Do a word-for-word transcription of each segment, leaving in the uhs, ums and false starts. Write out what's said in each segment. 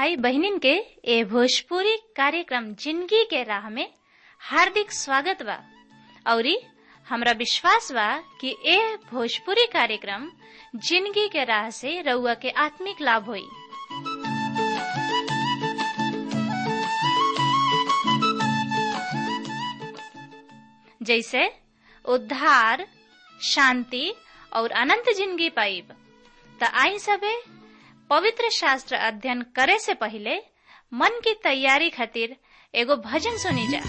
भाई बहनिन के ए भोजपुरी कार्यक्रम जिंदगी के राह में हार्दिक स्वागत बा। औरी हमरा विश्वास बा कि ए भोजपुरी कार्यक्रम जिंदगी के राह से रउआ के आत्मिक लाभ होई। जैसे उद्धार, शांति और अनंत जिंदगी पाइब। त आई सबे पवित्र शास्त्र अध्ययन करे से पहले मन की तैयारी खातिर एगो भजन सुनी जा।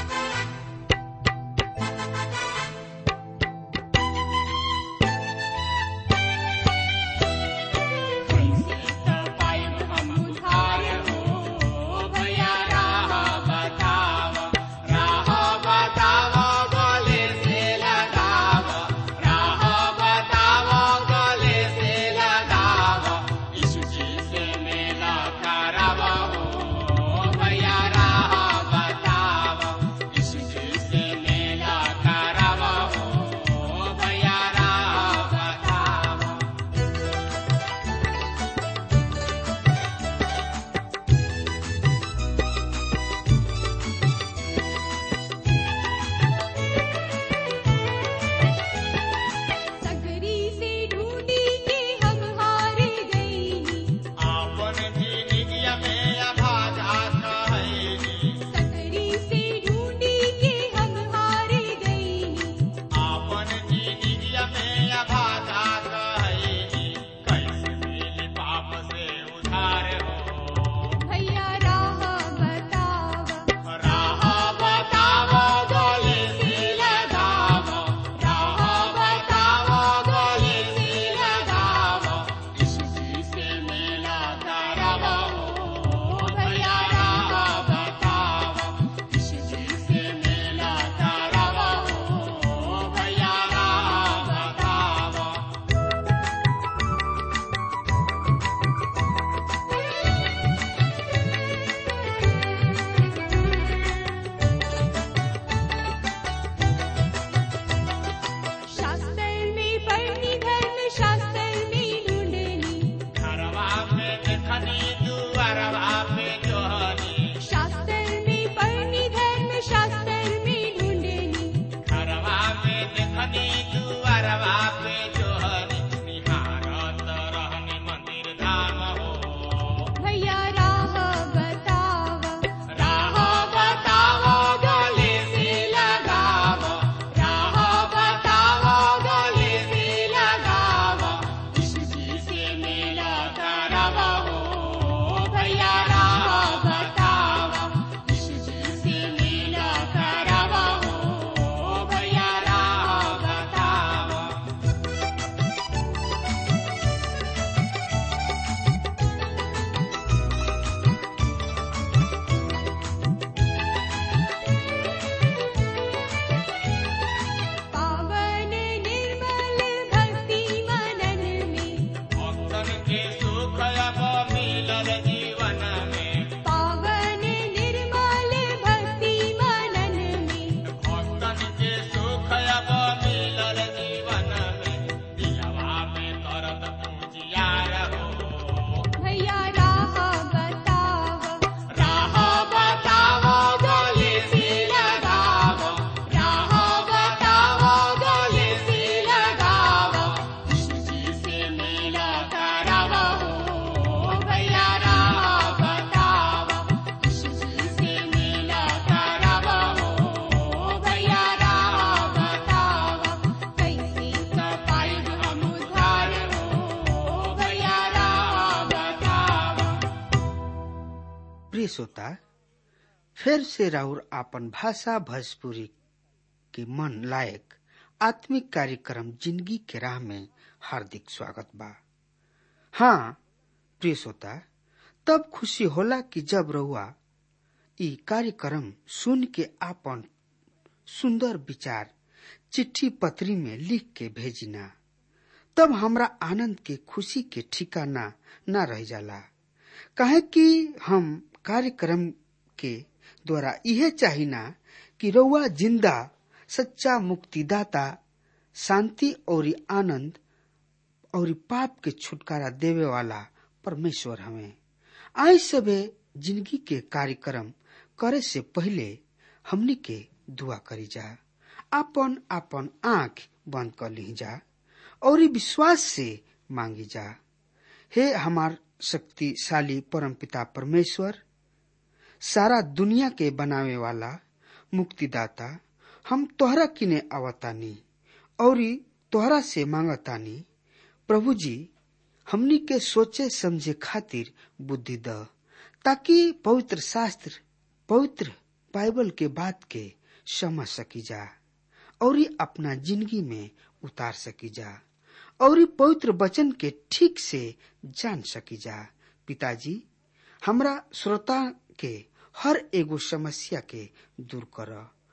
श्रोता, फिर से राउर आपन भाषा भोजपुरी के मन लायक आत्मिक कार्यक्रम जिंदगी के राह में हार्दिक स्वागत बा। हाँ प्रिय श्रोता, तब खुशी होला कि जब रउआ ई कार्यक्रम सुन के आपन सुंदर विचार चिट्ठी पत्री में लिख के भेजिना, तब हमरा आनंद के खुशी के ठिकाना न रह जाला। काहे कि हम कार्यक्रम के द्वारा यह चाहिना कि रउआ जिंदा सच्चा मुक्तिदाता, शांति और आनंद और पाप के छुटकारा देवे वाला परमेश्वर हमें आई सबे जिंदगी के कार्यक्रम करे से पहले हमनी के दुआ करी जा। आपन आपन आंख बंद कर ली जा और विश्वास से मांगी जा। हे हमार शक्तिशाली परमपिता परमेश्वर, सारा दुनिया के बनावे वाला मुक्तिदाता, हम तोहरा किने आवतानी और तोहरा से मांगतानी। प्रभु जी, हमनी के सोचे समझे खातिर बुद्धि द, ताकि पवित्र शास्त्र, पवित्र बाइबल के बात के समझ सकी जा और अपना जिंदगी में उतार सकी जा और पवित्र वचन के ठीक से जान सकी जा। पिताजी, हमरा श्रोता के हर एगो समस्या के दूर कर।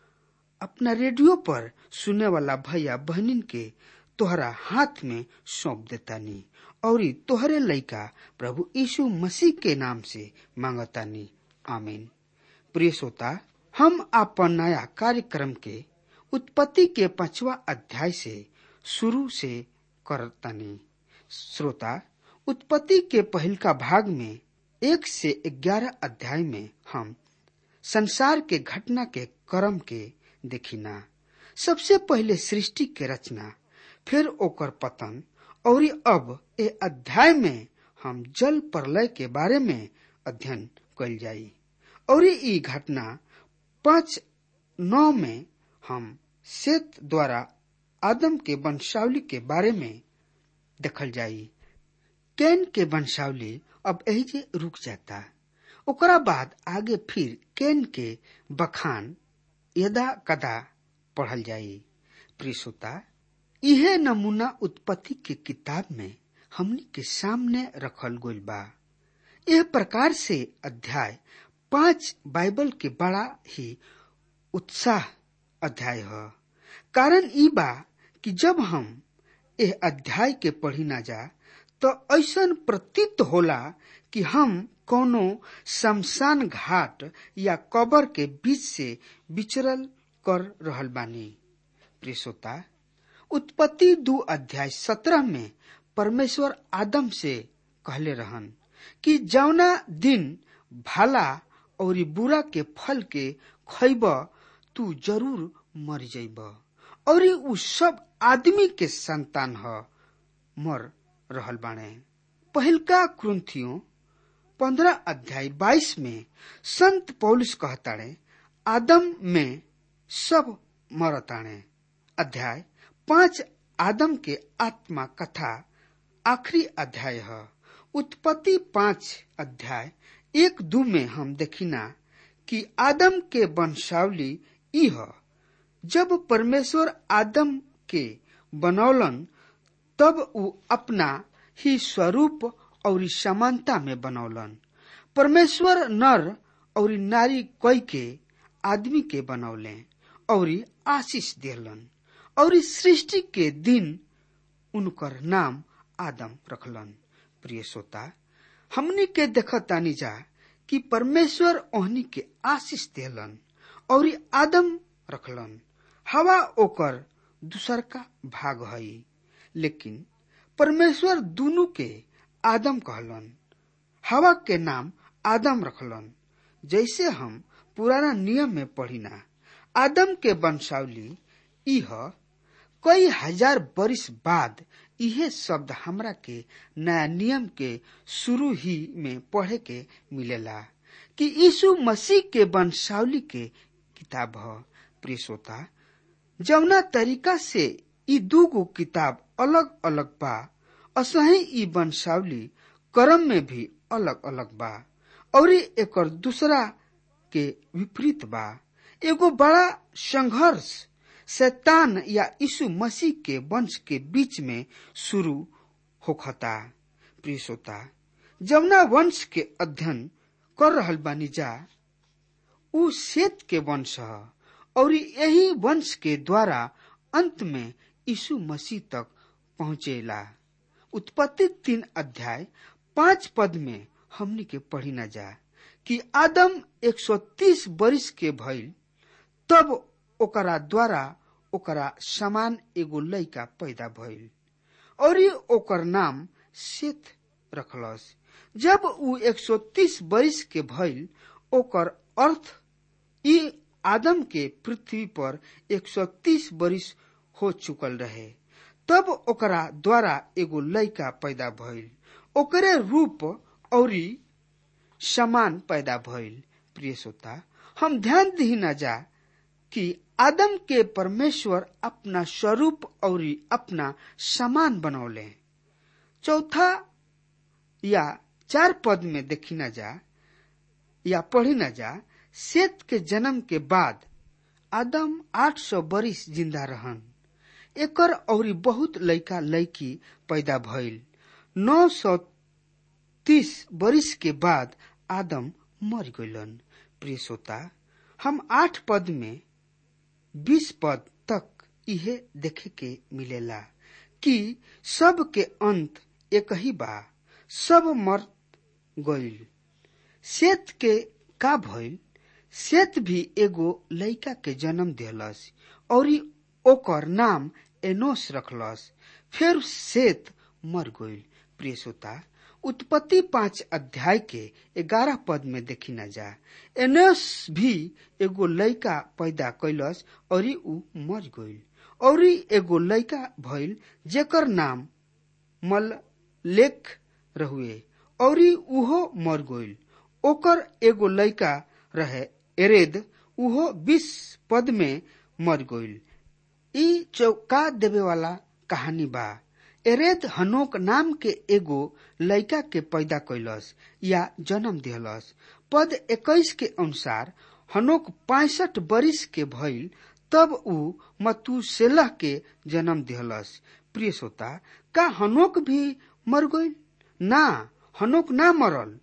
अपना रेडियो पर सुने वाला भैया बहनिन के तोहरा हाथ में सौंप देतानी और तोहरे लइका प्रभु यीशु मसीह के नाम से मांगतानी, आमीन। प्रिय श्रोता, हम अपन नया कार्यक्रम के उत्पत्ति के पांचवा अध्याय से शुरू से करतानी। श्रोता, उत्पत्ति के पहल का भाग में एक से ग्यारह अध्याय में हम संसार के घटना के क्रम के देखिना। सबसे पहले सृष्टि के रचना, फिर ओकर पतन और अब ए अध्याय में हम जल प्रलय के बारे में अध्ययन कल जाई और ई घटना पांच नौ में हम सेत द्वारा आदम के वंशावली के बारे में देखल जाई। कैन के वंशावली अब यही जे रुक जाता। ओकरा बाद आगे फिर कैन के बखान यदा कदा पढ़ल जाई। प्रिय श्रोता, इहे नमूना उत्पत्ति के किताब में हमनी के सामने रखल गइल बा। यह प्रकार से अध्याय पांच बाइबल के बड़ा ही उत्साह अध्याय है। कारण ई बा कि जब हम यह अध्याय के पढ़ी ना जा तो ऐसन प्रतीत होला कि हम कोनो शमशान घाट या कब्र के बीच से विचरल कर रहल बानी। प्रिय श्रोता, उत्पत्ति दो अध्याय सत्रह में परमेश्वर आदम से कहले रहन कि जौना दिन भला और बुरा के फल के खइब तू जरूर मर जाइब और उ सब आदमी के संतान ह मर रहल बाणे। पहिलका कुरिन्थियों पंद्रह अध्याय बाईस में संत पौलुस कहताणे आदम में सब मरताणे। अध्याय पांच आदम के आत्मा कथा आखिरी अध्याय है। उत्पत्ति पांच अध्याय एक दो में हम देखिना कि आदम के वंशावली ई है। जब परमेश्वर आदम के बनौलन तब उ अपना ही स्वरूप और समानता में बनौलन। परमेश्वर नर और नारी कई के आदमी के बनौले और आशीष देलन और सृष्टि के दिन उनकर नाम आदम रखलन। प्रिय श्रोता, हमनी के देखतानी जा कि परमेश्वर ओहनी के आशीष देलन और आदम रखलन। हवा ओकर दूसर का भाग हई, लेकिन परमेश्वर दोनों के आदम कहलन। हवा के नाम आदम रखलन। जैसे हम पुराना नियम में पढ़िना, आदम के वंशावली इह कई हजार बरिस बाद इहे शब्द हमरा के नया नियम के शुरू ही में पढ़े के मिलेला कि यीशु मसीह के वंशावली के किताब है। प्रिय श्रोता, जौना तरीका से ई दूगो किताब अलग अलग बा, असही ई वंशावली क्रम में भी अलग अलग बा और एकर दूसरा के विपरीत बा। एगो बड़ा संघर्ष शैतान या यीशु मसीह के वंश के बीच में शुरू होखता। प्रिय श्रोता, जमुना वंश के अध्ययन कर रहल बानी जा उ सेत के वंश है और यही वंश के द्वारा अंत में यीशु मसीह तक पहुँचेला। उत्पत्ति तीन अध्याय पांच पद में हमनी के पढ़ी न जा कि आदम एक सौ तीस बरिस के भइल तब ओकरा द्वारा ओकरा समान एगो लइका पैदा भइल और ओकर नाम सेत रखलस। जब ऊ एक सौ तीस बरिस के भइल, ओकर अर्थ ई आदम के पृथ्वी पर एक सौ तीस बरिस हो चुकल रहे। तब ओकरा द्वारा एगो लड़का पैदा भइल, ओकरे रूप औरी समान पैदा भइल। प्रिय श्रोता, हम ध्यान दी न जा कि आदम के परमेश्वर अपना स्वरूप और अपना समान बनौले। चौथा या चार पद में देखी न जा या पढ़ी न जा, सेत के जन्म के बाद आदम आठ सौ बरिस जिंदा रहन। एकर और बहुत लड़का लड़की पैदा भइल। नौ सौ तीस बरिस के बाद आदम मर गइलन। प्रिय श्रोता, हम आठ पद में बीस पद तक इहे देखे के मिलेला कि सब के अंत एक ही बा, सब मर गइल। सेत के का भइल? सेत भी एगो लड़का के जन्म दिलस और ओकर नाम एनोस रखलस। फिर सेत मर गइल। प्रिय श्रोता, उत्पत्ति पांच अध्याय के ग्यारह पद में देखी न जा, एनोस भी एगो लड़का पैदा कैलस और ऊ मर गइल। और एगो लड़का भइल जेकर नाम मललेख रहुए और उहो मर गइल। ओकर एगो लड़का रहे एरेद, उहो बीस पद में मर गइल। ई चौंका देवे वाला कहानी बा। एरेद हनोक नाम के एगो लड़का के पैदा कैलस या जन्म दिलस। पद इक्कीस के अनुसार हनोक पैंसठ बरिस के भइल, तब ऊ मतूसेलह के जन्म दिलस। प्रिय श्रोता, का हनोक भी मर गइल? ना, हनोक ना मरल।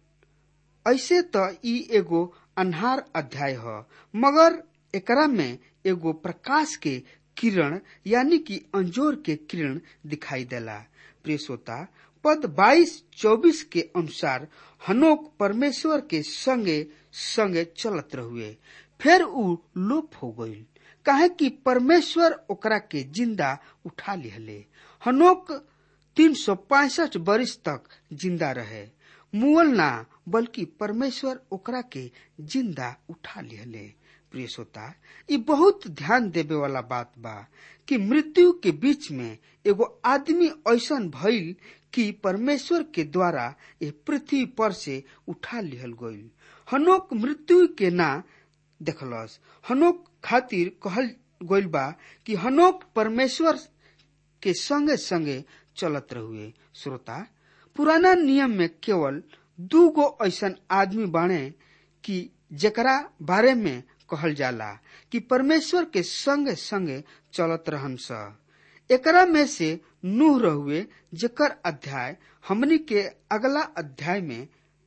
ऐसे त ई एगो अन्हार अध्याय ह, मगर एकरा में एगो प्रकाश के किरण यानी कि अंजोर के किरण दिखाई देला। प्रिय श्रोता, पद बाईस चौबीस के अनुसार हनोक परमेश्वर के संगे संगे चलत रहुए। फिर ऊ लोप हो गइल, काहे कि परमेश्वर ओकरा के जिंदा उठा लिहले। हनोक तीन सौ पैंसठ बरिस तक जिंदा रहे। मुअल ना, बल्कि परमेश्वर ओकरा के जिंदा उठा लिहले। प्रिय श्रोता, ये बहुत ध्यान देवे वाला बात बा कि मृत्यु के बीच में एगो आदमी ऐसन भइल कि परमेश्वर के द्वारा ये पृथ्वी पर से उठा लिहल गइल। हनोक मृत्यु के ना देखलस। हनोक खातिर कहल गइल बा कि हनोक परमेश्वर के संगे संगे चलत रहुए। श्रोता, पुराना नियम में केवल दू गो ऐसन आदमी बाणे कि जेकरा बारे में कहल जाला कि परमेश्वर के संगे संगे चलत रहन स। एकरा में से नूह रहुए, जेकर अध्याय हमनी के अगला अध्याय में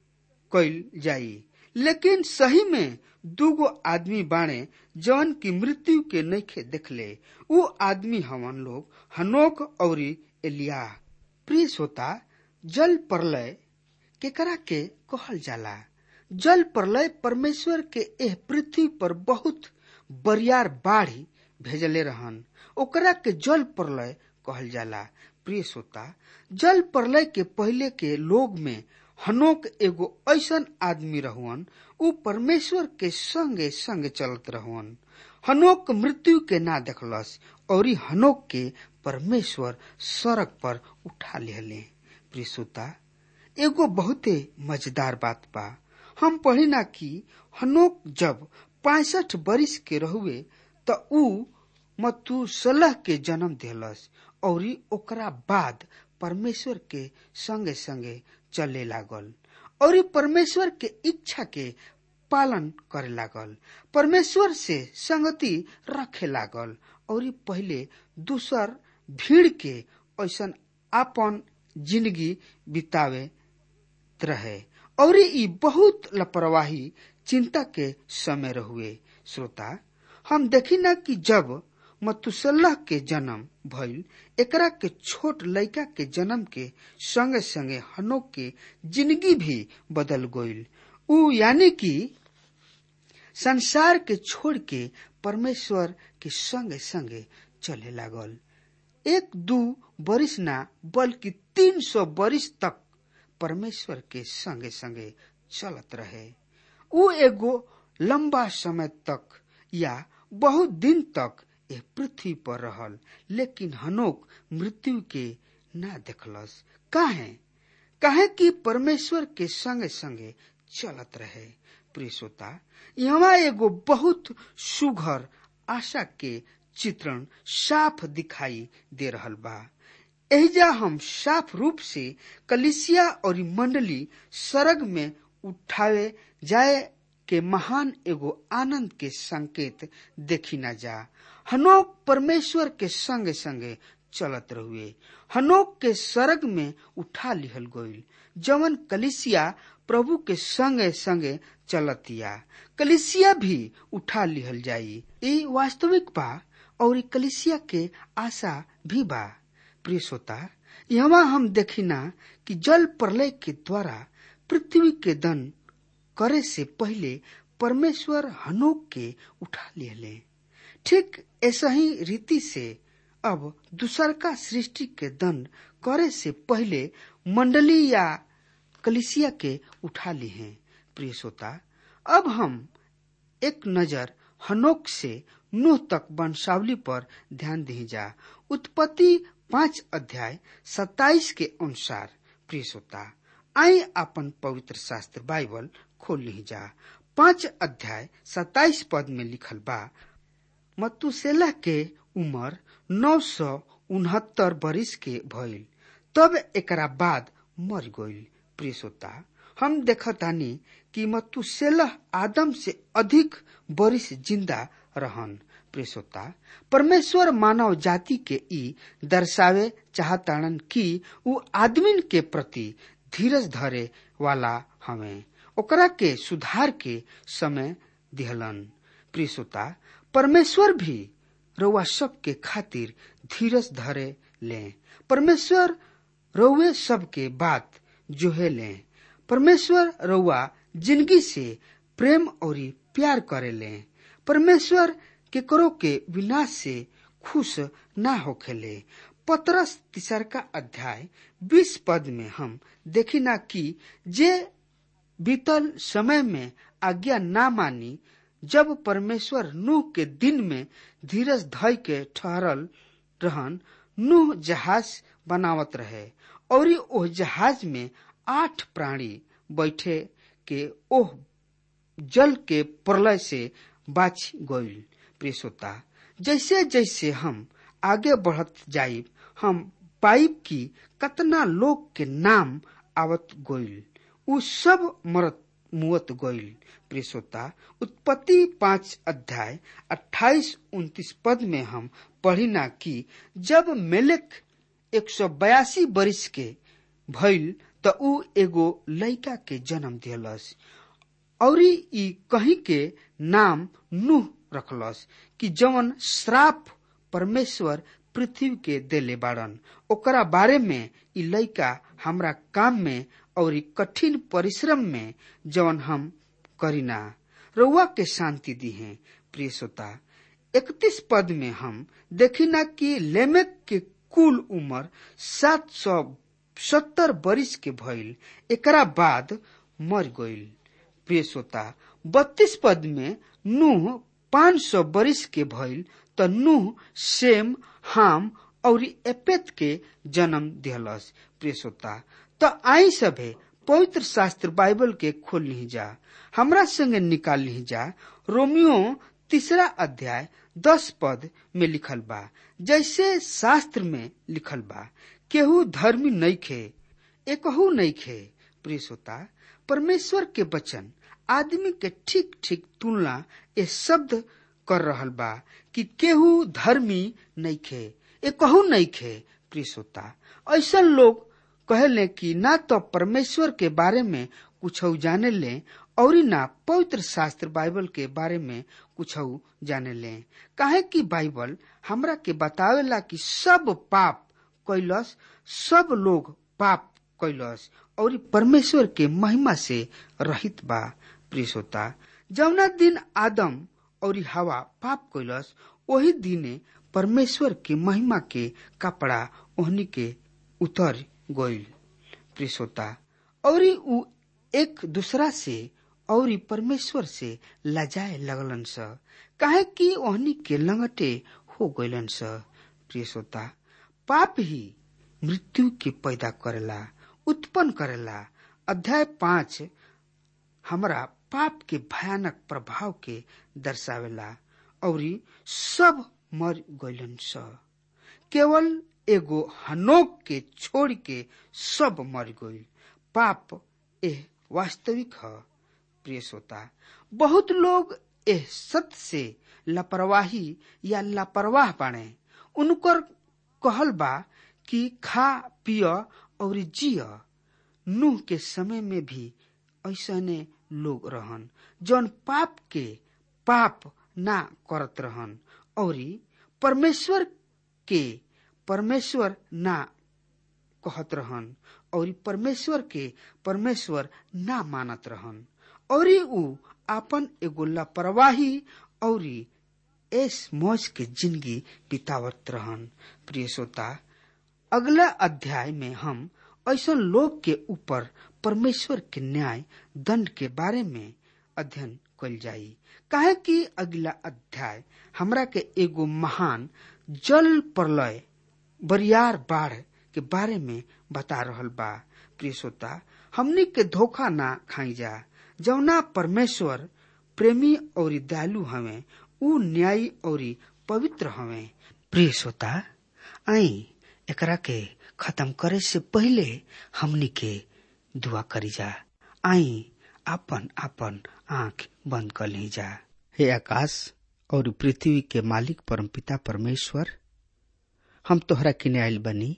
कइल जाई। लेकिन सही में दूगो आदमी बाणे जौन की मृत्यु के नइखे देखले। ऊ आदमी हवन लोग हनोक और एलिया। प्रिय श्रोता, जल प्रलय केकरा के कहल जाला? जल प्रलय परमेश्वर के एह पृथ्वी पर बहुत बरियार बाढ़ी भेजले रहन, ओकरा के जल प्रलय कहल जाला। प्रिय श्रोता, जल प्रलय के पहले के लोग में हनोक एगो ऐसन आदमी रहुअन, ऊ परमेश्वर के संगे संगे चलत रहुअन। हनोक मृत्यु के ना देखलस और हनोक के परमेश्वर सड़क पर उठा लेले। प्रिय श्रोता, एगो बहुते मजेदार बात बा। हम पढ़ी ना कि हनोक जब पैंसठ बरिस के रहुए त ऊ मतूसलह के जन्म दिलस और ओकरा बाद परमेश्वर के संगे संगे चले लागल और परमेश्वर के इच्छा के पालन करे लागल, परमेश्वर से संगति रखे लागल और पहले दूसर भीड़ के ऐसन आपन जिंदगी बितावे रहे और ई बहुत लापरवाही चिंता के समय रहुए। श्रोता, हम देखी ना कि जब मतुसल्लाह के जन्म भइल, एकरा के छोट लड़का के जन्म के संगे संगे हनोक के जिंदगी भी बदल गइल। ऊ यानी कि संसार के छोड़ के परमेश्वर के संगे संगे चले लागल। एक दू बरिस ना बल्कि तीन सौ बरिस तक परमेश्वर के संगे संगे चलत रहे। उ एगो लंबा समय तक या बहुत दिन तक ए पृथ्वी पर रहल, लेकिन हनोक मृत्यु के ना देखलस। काहे काहे कि परमेश्वर के संगे संगे चलत रहे। प्रिय श्रोता, यहाँ एगो बहुत सुघर आशा के चित्रण साफ दिखाई दे रहल बा। एहिजा हम साफ रूप से कलिसिया और मंडली सरग में उठावे जाए के महान एगो आनंद के संकेत देखी ना जा। हनोक परमेश्वर के संगे संगे चलत रहुए। हनोक के सरग में उठा लिहल गईल, जवन कलिसिया प्रभु के संगे संगे चलतिया। कलिसिया भी उठा लिहल जाई। ई वास्तविक बा और ई कलिसिया के आशा भी बा। प्रिय श्रोता, यहाँ हम देखिना कि जल प्रलय के द्वारा पृथ्वी के दन करे से पहले परमेश्वर हनोक के उठा लिहले। ठीक ऐसा ही रीति से अब दूसर का सृष्टि के दंड करे से पहले मंडली या कलिसिया के उठा ली हैं। प्रिय श्रोता, अब हम एक नजर हनोक से नूह तक वंशावली पर ध्यान दी जा। उत्पत्ति पांच अध्याय सत्ताईस के अनुसार प्रिय श्रोता, आई अपन पवित्र शास्त्र बाइबल खोल ली जा। पांच अध्याय सत्ताईस पद में लिखल बा, मतुसेलह के उम्र नौ सौ उनहत्तर बरिस के भइल, तब एकरा बाद मर गईल। प्रिय श्रोता, हम देखतानी कि मतुसेलह आदम से अधिक बरिस जिंदा रहन। प्रिय श्रोता, परमेश्वर मानव जाति के ई दर्शावे चाहताड़न कि उ आदमी के प्रति धीरज धरे वाला हमें, ओकरा के सुधार के समय दिहलन। प्रिय श्रोता, परमेश्वर भी रउआ सब के खातिर धीरज धरे ले। परमेश्वर रउए सब के बात जोहे ले। परमेश्वर रउआ जिंदगी से प्रेम और प्यार करे ले। परमेश्वर केकरो के विनाश से खुश ना होखेले। पतरस तीसर का अध्याय बीस पद में हम देखिना कि जे बीतल समय में आज्ञा ना मानी, जब परमेश्वर नूह के दिन में धीरज धय के ठहरल रहन, नूह जहाज बनावत रहे और ओह जहाज में आठ प्राणी बैठे के ओह जल के प्रलय से बाच गईल। प्रिय श्रोता, जैसे जैसे हम आगे बढ़त जाइब, हम पाइब की कतना लोग के नाम आवत गईल, उ सब मरत मुवत गईल। प्रिय श्रोता, उत्पत्ति पांच अध्याय अट्ठाईस उन्तीस पद में हम पढ़िना कि जब मेलेक एक सौ बयासी बरिस के भइल त उ एगो लइका के जन्म दिलस और ई कहीं के नाम नूह रखलस कि जवन श्राप परमेश्वर पृथ्वी के देले बाड़न, ओकरा बारे में ई लइका हमरा काम में और कठिन परिश्रम में जवन हम करीना रउआ के शांति दी है। प्रिय श्रोता, इकतीस पद में हम देखिना कि लेमेक के कुल उम्र सात सौ सत्तर बरिस के भइल, एकरा बाद मर गईल। प्रिय श्रोता, बत्तीस पद में नूह पांच सौ बरिस के भइल त नूह शेम, हाम और एपेत के जन्म दिहलस। प्रिय श्रोता, त आई सभे पवित्र शास्त्र बाइबल के खोल ली जा, हमरा संगे निकाल ली जा। रोमियो तीसरा अध्याय दस पद में लिखल बा, जैसे शास्त्र में लिखल बा, केहू धर्मी नइखे, एकहू नइखे। प्रिय श्रोता, परमेश्वर के वचन आदमी के ठीक ठीक तुलना ए शब्द कर रहल बा कि केहू धर्मी नइखे, एकहू नइखे। प्रिय श्रोता, ऐसा लोग कहले कि ना तो परमेश्वर के बारे में कुछ जाने ले और ना पवित्र शास्त्र बाइबल के बारे में कुछ जाने ले। काहे कि बाइबल हमरा के बतावेला कि सब पाप कैलस, सब लोग पाप कैलस और परमेश्वर के महिमा से रहित बा। प्रिय श्रोता, जौना दिन आदम और हवा पाप कैलस, वही दिने परमेश्वर के महिमा के कपड़ा ओहनी के उतर गईल। प्रिय श्रोता, और उ एक दूसरा से और परमेश्वर से लजाए लगलन स, काहे कि ओहनी के लंगटे हो गइलन स। प्रिय श्रोता, पाप ही मृत्यु के पैदा करेला, उत्पन्न करेला। अध्याय पांच हमरा पाप के भयानक प्रभाव के दर्शावेला और सब मर गइलन स। केवल एगो हनोक के छोड़ के सब मर गइल। पाप एह वास्तविक है। प्रिय श्रोता, बहुत लोग एह सत्य से लापरवाही या लापरवाह बाणे। उनकर कहल बा कि खा पिय और जिय। नूह के समय में भी ऐसने लोग रहन जौन पाप के पाप ना करत रहन और परमेश्वर के परमेश्वर ना कहत रहन और परमेश्वर के परमेश्वर ना मानत रहन और उ आपन एगो लापरवाही और ऐस मौज के जिंदगी बितावत रहन। प्रिय श्रोता, अगला अध्याय में हम ऐसा लोग के ऊपर परमेश्वर के न्याय दंड के बारे में अध्ययन कल जाई। काहे कि अगला अध्याय हमरा के एगो महान जल प्रलय बरियार बाढ़ के बारे में बता रहल बा। प्रिय श्रोता, हमनी के धोखा ना खाई जा। जौना परमेश्वर प्रेमी और दयालु हवे, उ न्यायी और पवित्र हवे। प्रिय श्रोता, आई एकरा के खत्म करे से पहले हमनी के दुआ करी जा। आई आपन आपन आंख बंद कर ली जा। हे आकाश और पृथ्वी के मालिक परमपिता परमेश्वर, हम तोहरा किने आइल बनी,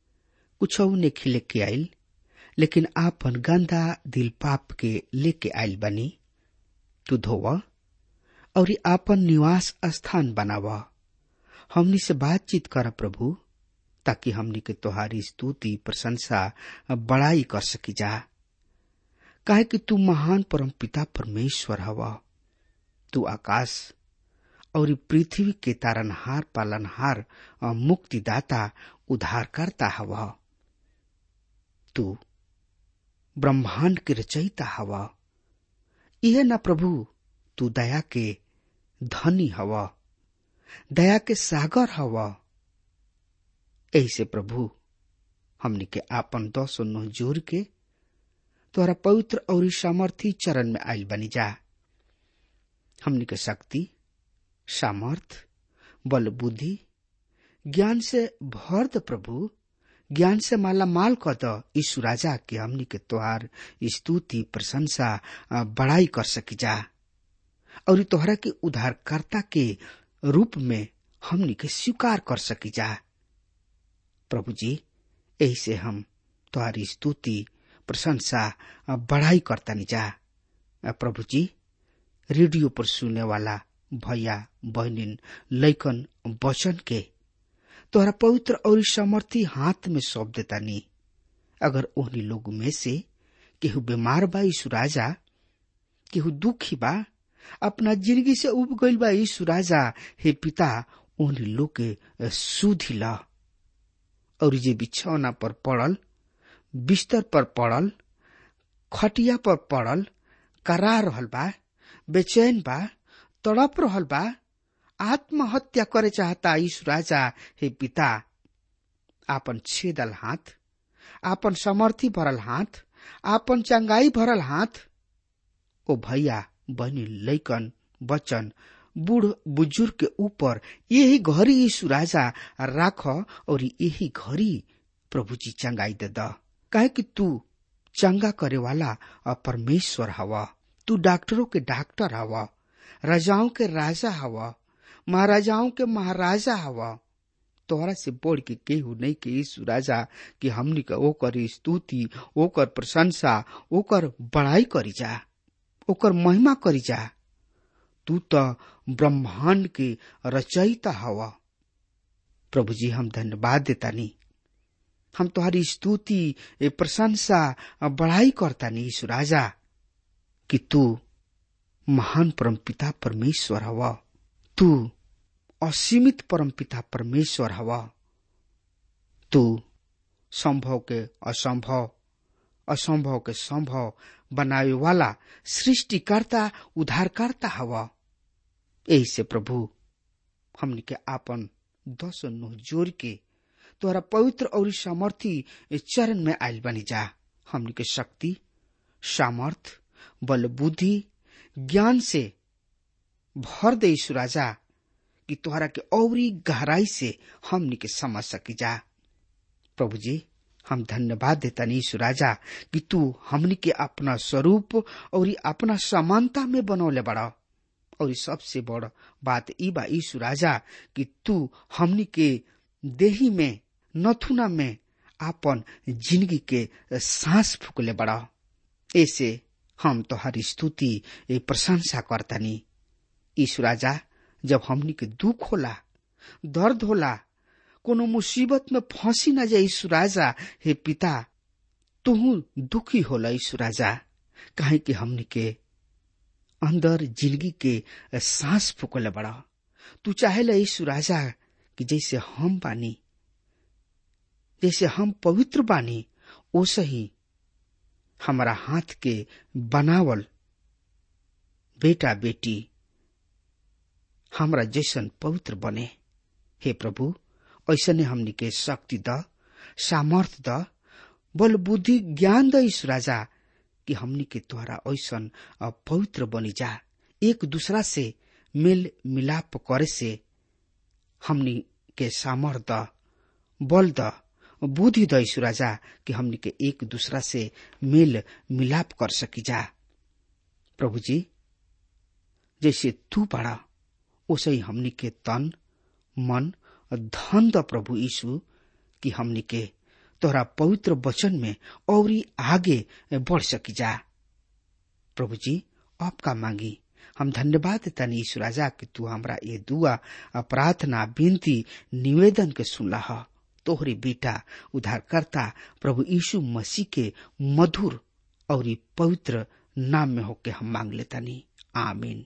कुछ ने खिले के आइल, लेकिन आपन गंदा दिल पाप के लेके आइल बनी। तू धोवा और आपन निवास स्थान बनावा। हमनी से बातचीत कर प्रभु, ताकि हमनी के तोहारी स्तुति प्रशंसा बड़ाई कर सकी जा। काहे कि तू महान परम पिता परमेश्वर हवा। तू आकाश और पृथ्वी के तारनहार पालनहार मुक्तिदाता उद्धारकर्ता हवा। तू ब्रह्मांड के रचयिता हवा। यह न प्रभु, तू दया के धनी हवा, दया के सागर हवा। ऐसे प्रभु, हमनी के आपन दस नोह जोड़ के तोहरा पवित्र और सामर्थी चरण में आइल बनी जा। हमनी के शक्ति, सामर्थ, बल, बुद्धि, ज्ञान से भर द प्रभु। ज्ञान से माला माल कर द यीशु राजा के हमनी के तोहार स्तुति प्रशंसा बड़ाई कर सकी जा और तोहरा के उद्धारकर्ता के रूप में हमनी के स्वीकार कर सकी जा। प्रभु जी, यही से हम तोहारी स्तुति प्रशंसा बड़ाई करता नहीं जा। प्रभु जी, रेडियो पर सुनने वाला भैया बहनिन लैकन वचन के तोहरा पवित्र और सामर्थी हाथ में सौंप देता नी। अगर उन्हीं लोगों में से केहू बीमार बा यीशु राजा, केहू दुखी बा, अपना जिंदगी से उब गइल बा यीशु राजा, हे पिता, उन्हीं लोग के सुधी ला। और जे बिछौना पर पड़ल, बिस्तर पर पड़ल, खटिया पर पड़ल, करा रहल बा, बेचैन बा, तड़प रहल बा, आत्महत्या करे चाहता यीशु राजा, हे पिता, आपन छेदल हाथ, आपन समर्थी भरल हाथ, आपन चंगाई भरल हाथ ओ भैया बहनी लैकन बचन बूढ़ बुजुर्ग के ऊपर यही घड़ी यीशु राजा राख और यही घड़ी प्रभु जी चंगाई दे द। काहे कि तू चंगा करे वाला परमेश्वर हवा। तू डॉक्टरों के डॉक्टर हवा, राजाओं के राजा हवा, महाराजाओं के महाराजा हवा। तोहरा से बढ़ के केहू नहीं के यीशु राजा कि हमनी का ओकर स्तुति, ओकर प्रशंसा, ओकर बड़ाई करी जा, ओकर महिमा करी जा। तू तो ब्रह्मांड के रचयिता हवा। प्रभु जी, हम धन्यवाद देता नी, हम तुम्हारी स्तुति प्रशंसा बड़ाई करता नी यीशु राजा कि तू महान परमपिता परमेश्वर हवा। तू असीमित परमपिता परमेश्वर हवा। तू संभव के असंभव असंभव के संभव बनावे वाला सृष्टिकर्ता उद्धारकर्ता हवा। यही से प्रभु हमनी के आपन दस नुह जोड़ के तोहरा पवित्र और सामर्थी चरण में आयल बनी जा। हमनी के शक्ति, सामर्थ, बल, बुद्धि, ज्ञान से भर दे यीशु राजा कि तोहरा के औरी गहराई से हमनी के समझ सकी जा। प्रभु जी, हम धन्यवाद देता यीशु राजा कि तू हमनी के अपना स्वरूप और अपना समानता में बनौले बड़ा। और सबसे बड़ बात ई बा यीशु राजा कि तू हमनी के देही में, नथुना में आपन जिंदगी के सांस फूकले बड़ा। ऐसे हम तो हर स्तुति प्रशंसा करतानी यीशु राजा। जब हमनी के दुख होला, दर्द होला, कोनो मुसीबत में फंसी न जाए यीशु राजा, हे पिता तुहू दुखी होला यीशु राजा, काहे कि हमनी के अंदर जिंदगी के सांस फूकले बड़ा। तू चाहेला यीशु राजा कि जैसे हम बानी, जैसे हम पवित्र बानी, ओसे ही हमारा हाथ के बनावल बेटा बेटी हमरा जैसन पवित्र बने। हे प्रभु, ऐसने हमनी के शक्ति द, सामर्थ द, बल, बुद्धि, ज्ञान द यीशु राजा कि हमनी के द्वारा ऐसन पवित्र बनी जा। एक दूसरा से मेल मिलाप करे से हमनी के सामर्थ द, बल द, बुद्धि द यीशु राजा कि हमनी के एक दूसरा से मेल मिलाप कर सकी जा। प्रभु जी, जैसे तू बड़ा ओसे ही हमनी के तन, मन, धन द प्रभु यीशु कि हमनी के तोहरा पवित्र वचन में और आगे बढ़ सकी जा। प्रभु जी, आपका मांगी हम धन्यवाद देता यीशु राजा कि तू हमरा ये दुआ, प्रार्थना, विनती, निवेदन के सुनला है। तोहरी बेटा उद्धारकर्ता प्रभु यीशु मसीह के मधुर और पवित्र नाम में होके हम मांग लेता नी, आमीन।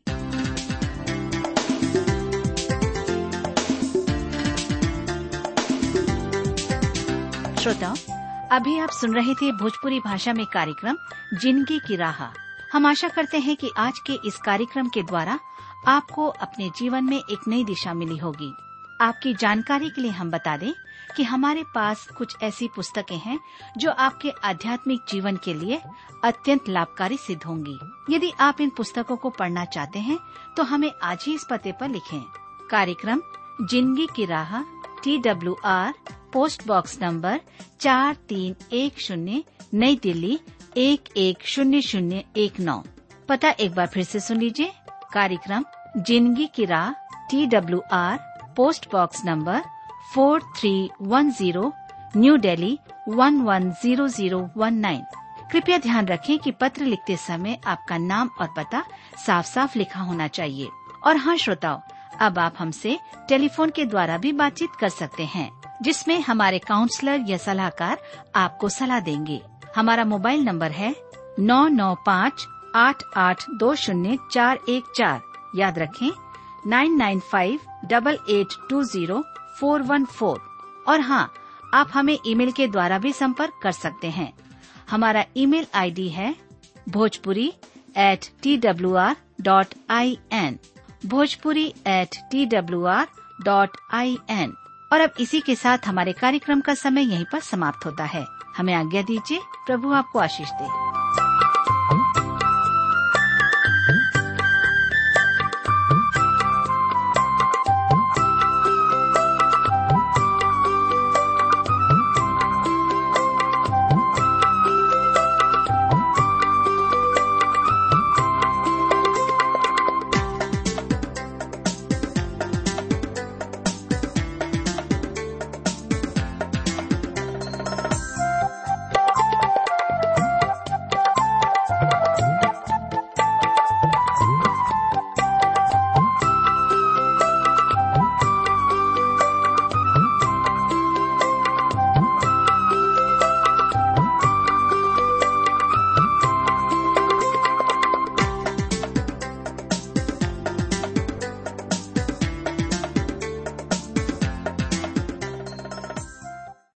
श्रोताओं, अभी आप सुन रहे थे भोजपुरी भाषा में कार्यक्रम जिंदगी की राह। हम आशा करते हैं कि आज के इस कार्यक्रम के द्वारा आपको अपने जीवन में एक नई दिशा मिली होगी। आपकी जानकारी के लिए हम बता दें कि हमारे पास कुछ ऐसी पुस्तकें हैं जो आपके आध्यात्मिक जीवन के लिए अत्यंत लाभकारी सिद्ध होंगी। यदि आप इन पुस्तकों को पढ़ना चाहते हैं तो हमें आज ही इस पते पर लिखें। कार्यक्रम जिंदगी की राह, T W R, post box number चार तीन एक शून्य, नई दिल्ली एक एक शून्य शून्य एक नौ। पता एक बार फिर से सुन लीजिए। कार्यक्रम जिंदगी की राह, T W R, post box number four three one zero, new Delhi one one zero zero one nine. कृपया ध्यान रखें कि पत्र लिखते समय आपका नाम और पता साफ साफ लिखा होना चाहिए। और हाँ श्रोताओ, अब आप हमसे टेलीफोन के द्वारा भी बातचीत कर सकते हैं, जिसमें हमारे काउंसलर या सलाहकार आपको सलाह देंगे। हमारा मोबाइल नंबर है नौ नौ पाँच आठ आठ दो शून्य चार एक चार। याद रखें nine nine five double eight two zero four one four. और हाँ, आप हमें ईमेल के द्वारा भी संपर्क कर सकते हैं। हमारा ईमेल आईडी है Bhojpuri at T W R dot I N, Bhojpuri at T W R dot I N. और अब इसी के साथ हमारे कार्यक्रम का समय यहीं पर समाप्त होता है। हमें आज्ञा दीजिए। प्रभु आपको आशीष दे।